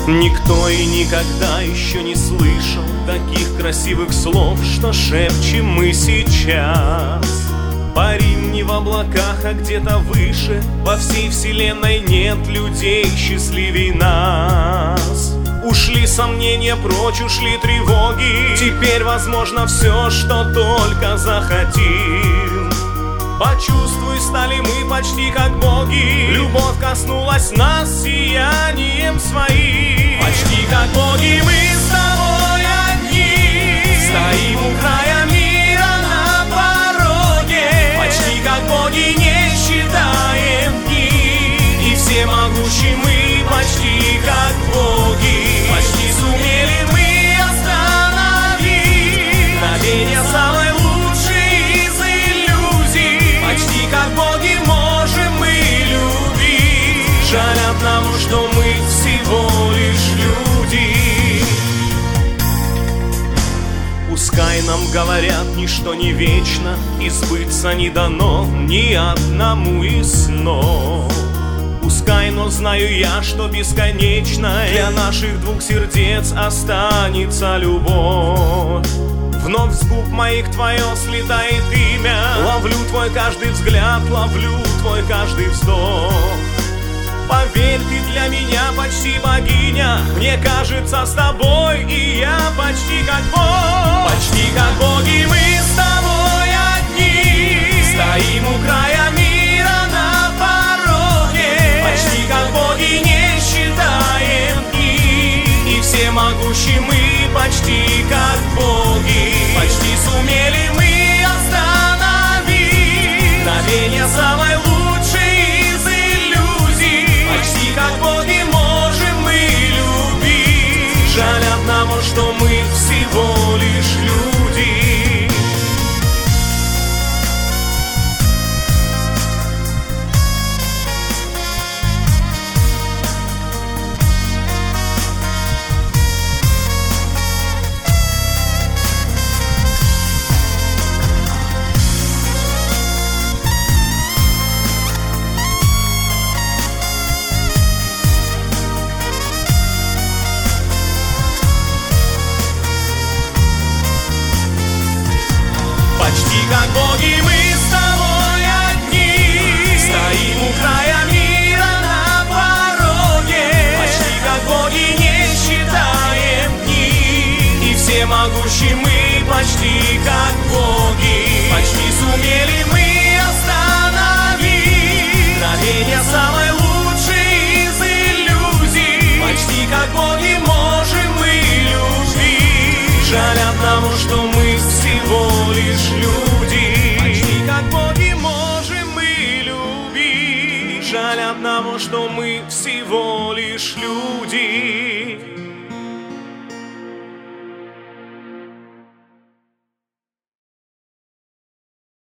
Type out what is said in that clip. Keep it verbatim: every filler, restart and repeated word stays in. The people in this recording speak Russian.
Никто и никогда еще не слышал таких красивых слов, что шепчем мы сейчас. Парим не в облаках, а где-то выше. Во всей вселенной нет людей счастливей нас. Ушли сомнения прочь, ушли тревоги. Теперь возможно все, что только захотим. Почувствуй, стали мы почти как боги. Любовь коснулась нас сиянием своим. Почти как боги мы с тобой одни. Стоим у края мира на пороге. Почти как боги не считаем дни. И всемогущи мы почти как боги. Почти сумели мы остановить мгновение самой лучшей из иллюзий. Почти как боги можем мы любить. Жаль одному, что мы всего лишь люди. Пускай нам говорят, ничто не вечно, и сбыться не дано ни одному из снов. Пускай, но знаю я, что бесконечно для наших двух сердец останется любовь. Вновь с губ моих твое слетает имя. Ловлю твой каждый взгляд, ловлю твой каждый вздох. Поверь, ты для меня почти богиня. Мне кажется, с тобой и я почти как Бог. Почти как боги мы с тобой одни. Стоим у края мира на пороге. Почти как боги не считаем дни. И всемогущи мы почти как боги. Почти сумели мы остановить мгновение самой лучшей из иллюзий. Почти как боги можем мы любить. Жаль одному, что мы всего лишь люди. Почти как боги мы с тобой одни. Стоим у края мира на пороге. Почти как боги не считаем дни. И всемогущи мы почти как боги. Почти сумели мы остановить мгновение самой лучшей из иллюзий. Почти как боги можем мы любить. Жаль одному, что мы всего лишь люди. Почти как боги можем мы любить. Жаль одному, что мы всего лишь люди.